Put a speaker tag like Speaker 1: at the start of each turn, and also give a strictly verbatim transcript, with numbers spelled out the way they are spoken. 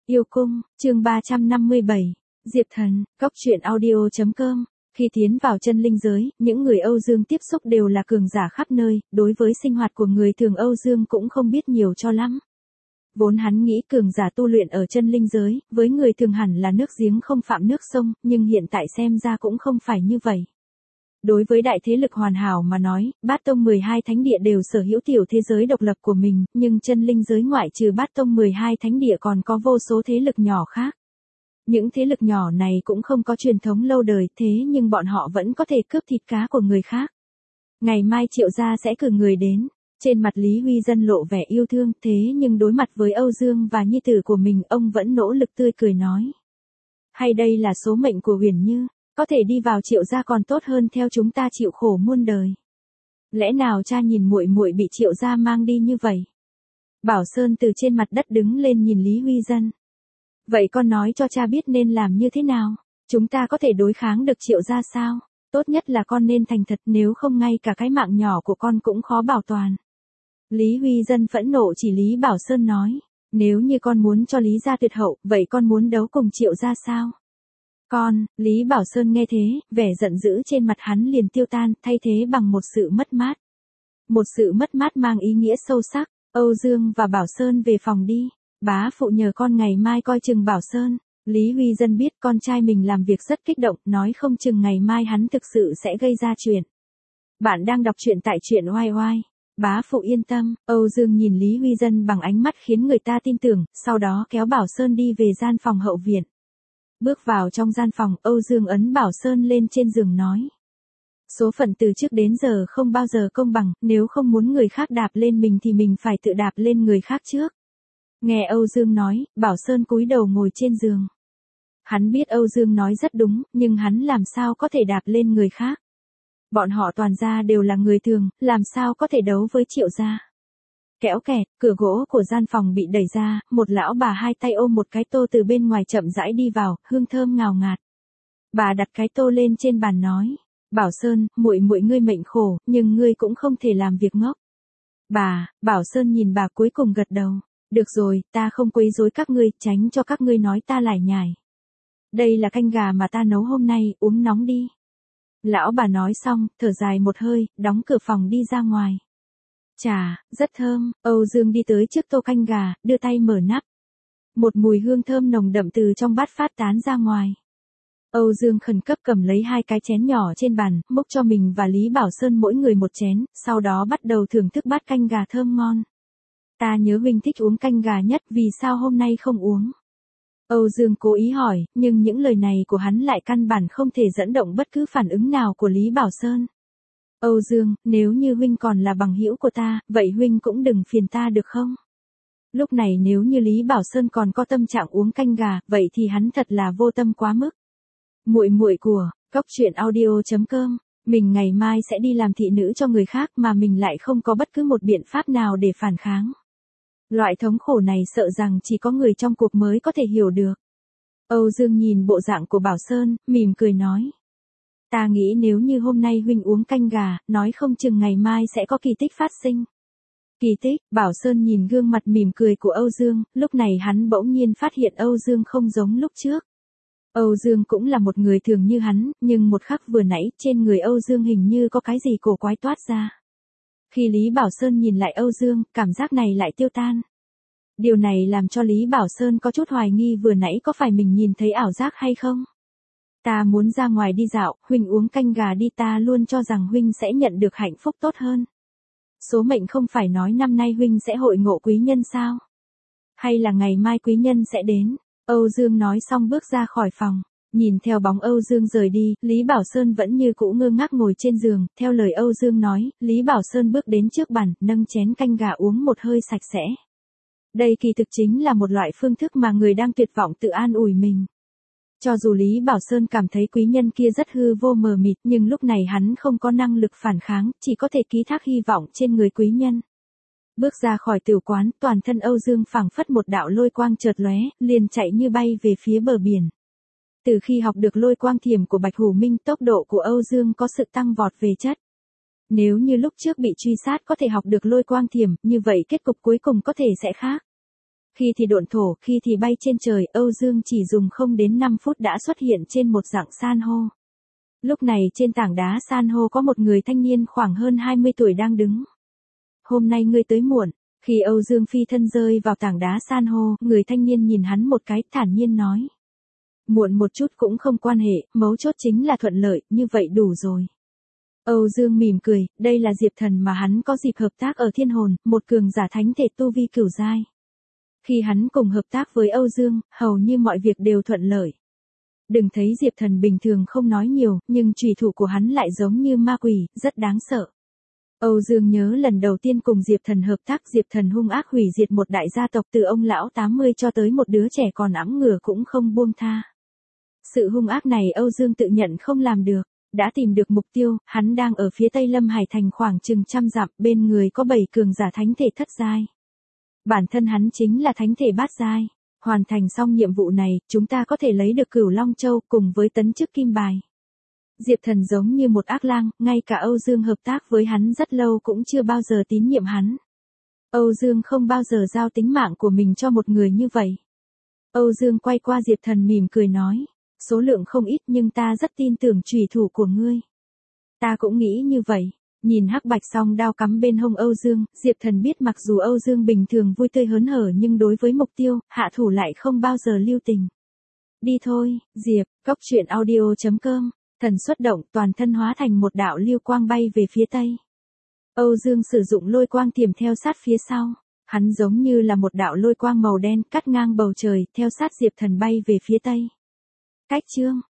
Speaker 1: Yêu cung, chương ba trăm năm mươi bảy, Diệp Thần, Góc truyện audio chấm com. Khi tiến vào chân linh giới, những người Âu Dương tiếp xúc đều là cường giả khắp nơi, đối với sinh hoạt của người thường Âu Dương cũng không biết nhiều cho lắm. Vốn hắn nghĩ cường giả tu luyện ở chân linh giới, với người thường hẳn là nước giếng không phạm nước sông, nhưng hiện tại xem ra cũng không phải như vậy. Đối với đại thế lực hoàn hảo mà nói, Bát Tông mười hai thánh địa đều sở hữu tiểu thế giới độc lập của mình, nhưng chân linh giới ngoại trừ Bát Tông mười hai thánh địa còn có vô số thế lực nhỏ khác. Những thế lực nhỏ này cũng không có truyền thống lâu đời, thế nhưng bọn họ vẫn có thể cướp thịt cá của người khác. Ngày mai Triệu gia sẽ cử người đến. Trên mặt Lý Huy Dân lộ vẻ yêu thương, thế nhưng đối mặt với Âu Dương và nhi tử của mình, ông vẫn nỗ lực tươi cười nói. Hay đây là số mệnh của Huyền Như, có thể đi vào Triệu gia còn tốt hơn theo chúng ta chịu khổ muôn đời. Lẽ nào cha nhìn muội muội bị Triệu gia mang đi như vậy? Bảo Sơn từ trên mặt đất đứng lên nhìn Lý Huy Dân. Vậy con nói cho cha biết nên làm như thế nào? Chúng ta có thể đối kháng được Triệu gia sao? Tốt nhất là con nên thành thật, nếu không ngay cả cái mạng nhỏ của con cũng khó bảo toàn. Lý Huy Dân phẫn nộ chỉ Lý Bảo Sơn nói, nếu như con muốn cho Lý gia tuyệt hậu, vậy con muốn đấu cùng Triệu gia sao? Con, Lý Bảo Sơn nghe thế, vẻ giận dữ trên mặt hắn liền tiêu tan, thay thế bằng một sự mất mát. Một sự mất mát mang ý nghĩa sâu sắc. Âu Dương và Bảo Sơn về phòng đi, bá phụ nhờ con ngày mai coi chừng Bảo Sơn. Lý Huy Dân biết con trai mình làm việc rất kích động, nói không chừng ngày mai hắn thực sự sẽ gây ra chuyện. Bạn đang đọc truyện tại truyện oai oai. Bá phụ yên tâm. Âu Dương nhìn Lý Huy Dân bằng ánh mắt khiến người ta tin tưởng, sau đó kéo Bảo Sơn đi về gian phòng hậu viện. Bước vào trong gian phòng, Âu Dương ấn Bảo Sơn lên trên giường nói. Số phận từ trước đến giờ không bao giờ công bằng, nếu không muốn người khác đạp lên mình thì mình phải tự đạp lên người khác trước. Nghe Âu Dương nói, Bảo Sơn cúi đầu ngồi trên giường. Hắn biết Âu Dương nói rất đúng, nhưng hắn làm sao có thể đạp lên người khác. Bọn họ toàn gia đều là người thường, làm sao có thể đấu với Triệu gia. Kéo kẹt, cửa gỗ của gian phòng bị đẩy ra, một lão bà hai tay ôm một cái tô từ bên ngoài chậm rãi đi vào, hương thơm ngào ngạt. Bà đặt cái tô lên trên bàn nói, Bảo Sơn, muội muội ngươi mệnh khổ, nhưng ngươi cũng không thể làm việc ngốc. Bà, Bảo Sơn nhìn bà cuối cùng gật đầu. Được rồi, ta không quấy rối các ngươi, tránh cho các ngươi nói ta lải nhải. Đây là canh gà mà ta nấu hôm nay, uống nóng đi. Lão bà nói xong, thở dài một hơi, đóng cửa phòng đi ra ngoài. Chà, rất thơm. Âu Dương đi tới trước tô canh gà, đưa tay mở nắp. Một mùi hương thơm nồng đậm từ trong bát phát tán ra ngoài. Âu Dương khẩn cấp cầm lấy hai cái chén nhỏ trên bàn, múc cho mình và Lý Bảo Sơn mỗi người một chén, sau đó bắt đầu thưởng thức bát canh gà thơm ngon. Ta nhớ huynh thích uống canh gà nhất, vì sao hôm nay không uống? Âu Dương cố ý hỏi, nhưng những lời này của hắn lại căn bản không thể dẫn động bất cứ phản ứng nào của Lý Bảo Sơn. Âu Dương, nếu như huynh còn là bằng hữu của ta, vậy huynh cũng đừng phiền ta được không? Lúc này nếu như Lý Bảo Sơn còn có tâm trạng uống canh gà, vậy thì hắn thật là vô tâm quá mức. Muội muội của, Góc truyện audio chấm com, mình ngày mai sẽ đi làm thị nữ cho người khác mà mình lại không có bất cứ một biện pháp nào để phản kháng. Loại thống khổ này sợ rằng chỉ có người trong cuộc mới có thể hiểu được. Âu Dương nhìn bộ dạng của Bảo Sơn, mỉm cười nói. Ta nghĩ nếu như hôm nay huynh uống canh gà, nói không chừng ngày mai sẽ có kỳ tích phát sinh. Kỳ tích, Bảo Sơn nhìn gương mặt mỉm cười của Âu Dương, lúc này hắn bỗng nhiên phát hiện Âu Dương không giống lúc trước. Âu Dương cũng là một người thường như hắn, nhưng một khắc vừa nãy, trên người Âu Dương hình như có cái gì cổ quái toát ra. Khi Lý Bảo Sơn nhìn lại Âu Dương, cảm giác này lại tiêu tan. Điều này làm cho Lý Bảo Sơn có chút hoài nghi vừa nãy có phải mình nhìn thấy ảo giác hay không. Ta muốn ra ngoài đi dạo, huynh uống canh gà đi, ta luôn cho rằng huynh sẽ nhận được hạnh phúc tốt hơn. Số mệnh không phải nói năm nay huynh sẽ hội ngộ quý nhân sao? Hay là ngày mai quý nhân sẽ đến? Âu Dương nói xong bước ra khỏi phòng. Nhìn theo bóng Âu Dương rời đi, Lý Bảo Sơn vẫn như cũ ngơ ngác ngồi trên giường, theo lời Âu Dương nói, Lý Bảo Sơn bước đến trước bàn, nâng chén canh gà uống một hơi sạch sẽ. Đây kỳ thực chính là một loại phương thức mà người đang tuyệt vọng tự an ủi mình. Cho dù Lý Bảo Sơn cảm thấy quý nhân kia rất hư vô mờ mịt, nhưng lúc này hắn không có năng lực phản kháng, chỉ có thể ký thác hy vọng trên người quý nhân. Bước ra khỏi tiểu quán, toàn thân Âu Dương phảng phất một đạo lôi quang chợt lóe, liền chạy như bay về phía bờ biển. Từ khi học được lôi quang thiểm của Bạch Hủ Minh, tốc độ của Âu Dương có sự tăng vọt về chất. Nếu như lúc trước bị truy sát có thể học được lôi quang thiểm, như vậy kết cục cuối cùng có thể sẽ khác. Khi thì độn thổ, khi thì bay trên trời, Âu Dương chỉ dùng không đến năm phút đã xuất hiện trên một dạng san hô. Lúc này trên tảng đá san hô có một người thanh niên khoảng hơn hai mươi tuổi đang đứng. Hôm nay ngươi tới muộn. Khi Âu Dương phi thân rơi vào tảng đá san hô, người thanh niên nhìn hắn một cái, thản nhiên nói. Muộn một chút cũng không quan hệ, mấu chốt chính là thuận lợi, như vậy đủ rồi. Âu Dương mỉm cười, đây là Diệp Thần mà hắn có dịp hợp tác ở Thiên Hồn, một cường giả thánh thể tu vi cửu giai. Khi hắn cùng hợp tác với Âu Dương, hầu như mọi việc đều thuận lợi. Đừng thấy Diệp Thần bình thường không nói nhiều, nhưng chủy thủ của hắn lại giống như ma quỷ, rất đáng sợ. Âu Dương nhớ lần đầu tiên cùng Diệp Thần hợp tác, Diệp Thần hung ác hủy diệt một đại gia tộc từ ông lão tám mươi cho tới một đứa trẻ còn ẵm ngửa cũng không buông tha. Sự hung ác này Âu Dương tự nhận không làm được, đã tìm được mục tiêu, hắn đang ở phía tây Lâm Hải thành khoảng chừng trăm dặm, bên người có bảy cường giả thánh thể thất giai. Bản thân hắn chính là thánh thể bát giai. Hoàn thành xong nhiệm vụ này, chúng ta có thể lấy được Cửu Long Châu cùng với tấn chức kim bài. Diệp Thần giống như một ác lang, ngay cả Âu Dương hợp tác với hắn rất lâu cũng chưa bao giờ tín nhiệm hắn. Âu Dương không bao giờ giao tính mạng của mình cho một người như vậy. Âu Dương quay qua Diệp Thần mỉm cười nói, số lượng không ít nhưng ta rất tin tưởng chủy thủ của ngươi. Ta cũng nghĩ như vậy. Nhìn hắc bạch song đao cắm bên hông Âu Dương, Diệp Thần biết mặc dù Âu Dương bình thường vui tươi hớn hở nhưng đối với mục tiêu, hạ thủ lại không bao giờ lưu tình. Đi thôi, Diệp, cốc truyện audio chấm com, thần xuất động toàn thân hóa thành một đạo lưu quang bay về phía tây. Âu Dương sử dụng lôi quang tiềm theo sát phía sau, hắn giống như là một đạo lôi quang màu đen cắt ngang bầu trời theo sát Diệp Thần bay về phía tây. Cách chương